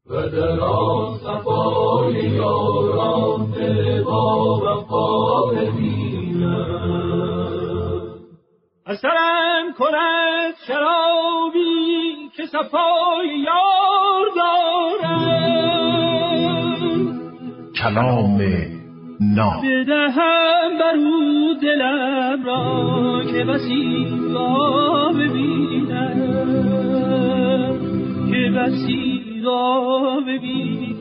و در آن صفای یاران با وفا ببینم. اثرم کند شرابی که صفای یار دارم، کلام ناب بدهم برو دلم را که بسی را ببینم، که بسی را ببینم.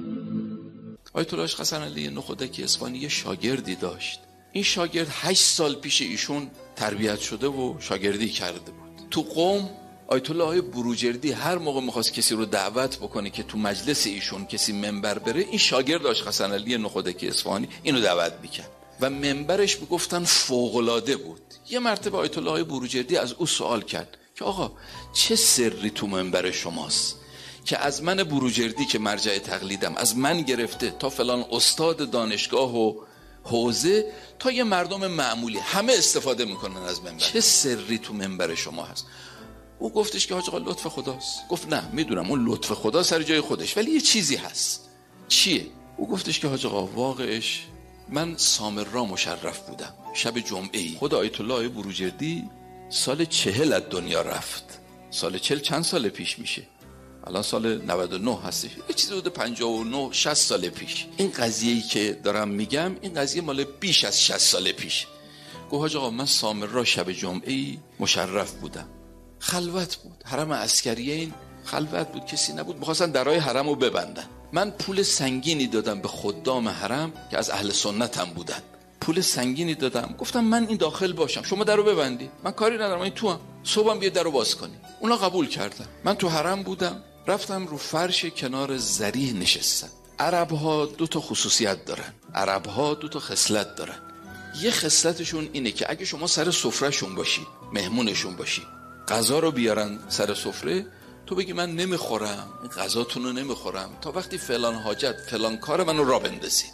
آیت الله حسن علی نخودکی اصفهانی یه شاگردی داشت. این شاگرد 8 سال پیش ایشون تربیت شده و شاگردی کرده بود. تو قم آیت الله بروجردی هر موقع میخواست کسی رو دعوت بکنه که تو مجلس ایشون کسی منبر بره، این شاگرد داشت حسن علی نخودکی اصفهانی اینو دعوت میکرد و منبرش میگفتن فوق‌العاده بود. یه مرتبه آیت الله بروجردی از او سوال کرد که آقا چه سری تو منبر شماست که از من بروجردی که مرجع تقلیدم از من گرفته تا فلان استاد دانشگاه و حوزه تا یه مردم معمولی همه استفاده میکنن از منبر، چه سری تو منبر شما هست؟ او گفتش که حاج آقا لطف خداست. گفت نه میدونم اون لطف خدا سر جای خودش، ولی یه چیزی هست. چیه؟ او گفتش که حاج آقا واقعش من سامرا مشرف بودم شب جمعه‌ای. خود آیت الله بروجردی سال 40 از دنیا رفت. سال 40 چند سال پیش میشه؟ الان سال 99 هستش، یه چیزی بوده 59 60 سال پیش. این قضیه‌ای که دارم میگم این قضیه مال بیش از 60 سال پیش. گفت حاج آقا من سامرا شب جمعه‌ای مشرف بودم، خلوت بود، حرم عسکریه این خلوت بود، کسی نبود، می‌خواستن درای حرم رو ببندن. من پول سنگینی دادم به خدام حرم که از اهل سنت هم بودن، پول سنگینی دادم، گفتم من این داخل باشم شما درو ببندی، من کاری ندارم، من تو هم صبحم بیا درو باز کنی. اونا قبول کردن. من تو حرم بودم، رفتم رو فرش کنار ذریح نشستم. عرب‌ها 2 تا خصوصیت دارن، عرب‌ها 2 تا خصلت دارن. یه خصلتشون اینه که اگه شما سر سفرهشون باشی، مهمونشون باشی، غذا رو بیارن سر سفره، تو بگی من نمیخورم، این غذاتون رو نمیخورم تا وقتی فلان حاجت فلان کار منو را بندازید.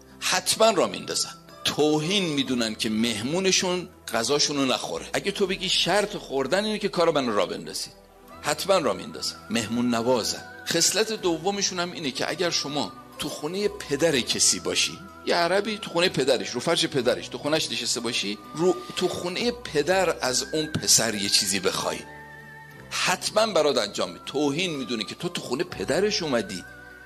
حتما را میندازن. توهین میدونن که مهمونشون غذاشون رو نخوره. اگه تو بگی شرط خوردن اینه که کار منو را بندازید، حتما را میندازن. مهمون نوازن. خصلت دومشون هم اینه که اگر شما تو خونه پدر کسی باشی، یه عربی تو خونه پدرش، رو فرش پدرش تو خونهش نشسته باشی، تو خونه پدر از اون پسر یه چیزی بخوای، حتما برات انجام میده. توهین میدونه که تو خونه پدرش اومدی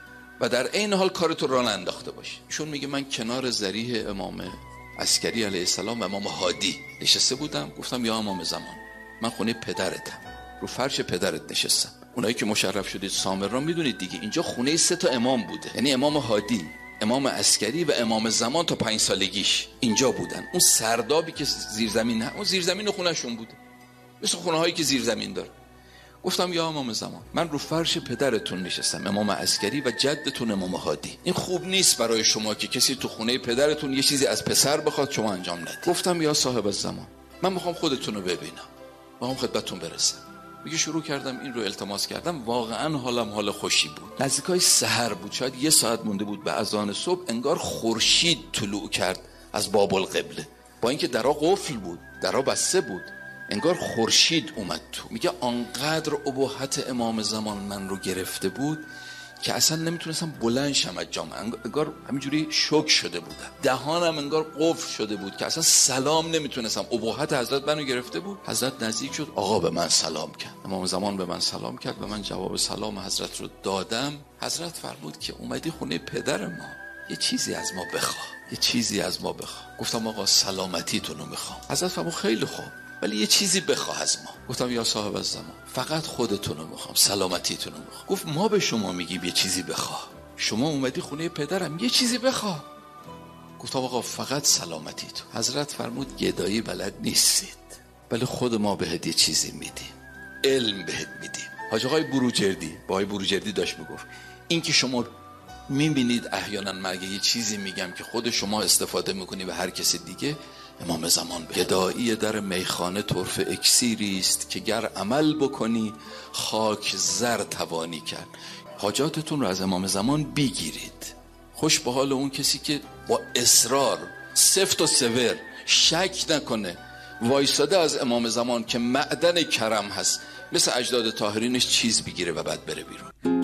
و در عین حال کارتو راه انداخته باشی. ایشون میگه من کنار ذریح امام عسکری علیه السلام و امام هادی نشسته بودم، گفتم یا امام زمان من خونه پدرتم، رو فرش پدرت نشستم. اونایی که مشرف شدید سامرا میدونید دیگه اینجا خونه 3 تا امام بوده، یعنی امام هادی، امام عسکری و امام زمان تا 5 سالگیش اینجا بودن. اون سردابی که زیرزمین نه، اون زیرزمین خونهشون بوده، مثل خونه هایی که زیرزمین داره. گفتم یا امام زمان من رو فرش پدرتون نشستم، امام عسکری و جدتون امام هادی. این خوب نیست برای شما که کسی تو خونه پدرتون یه چیزی از پسر بخواد شما انجام ندید. گفتم یا صاحب الزمان من میخوام خودتون رو ببینم، میخوام خدمتتون برسم. میگه شروع کردم این رو التماس کردم، واقعا حالم حال خوشی بود. نزدیکای سحر بود، شاید 1 ساعت مونده بود به اذان صبح، انگار خورشید طلوع کرد از باب القبله، با اینکه درا قفل بود، درا بسته بود، انگار خورشید اومد تو. میگه آنقدر ابهت امام زمان من رو گرفته بود که اصلا نمیتونستم بلند شم از جام، انگار همینجوری شوک شده بودم، دهانم انگار قفل شده بود که اصلا سلام نمیتونستم. ابهت حضرت منو گرفته بود. حضرت نزدیک شد، آقا به من سلام کرد، امام زمان به من سلام کرد و من جواب سلام حضرت رو دادم. حضرت فرمود که اومدی خونه پدر ما، یه چیزی از ما بخواه، یه چیزی از ما بخواه. گفتم آقا سلامتیتون رو میخوام. حضرت فرمود خیلی خوب ولی یه چیزی بخواه از ما. گفتم یا صاحب الزمان فقط خودتون رو میخوام، سلامتیتون رو میخوام. گفت ما به شما میگیم یه چیزی بخواه، شما اومدی خونه پدرم یه چیزی بخواه. گفتم آقا فقط سلامتیتون. حضرت فرمود گدایی بلد نیستید، ولی خود ما بهت یه چیزی میدیم، علم بهت میدیم. حاج آقای بروجردی با آقای بروجردی داشت میگفت این که شما میبینید احیانا مگه یه چیزی میگم که خود شما استفاده میکنی به هر کسی دیگه، امام زمان به گدایی در میخانه طرف اکسیری است که گر عمل بکنی خاک زر توانی کرد. حاجاتتون رو از امام زمان بگیرید. خوش به حال اون کسی که با اصرار سفت و سور شک نکنه وایساده از امام زمان که معدن کرم هست، مثل اجداد طاهرینش چیز بگیره و بعد بره بیرون.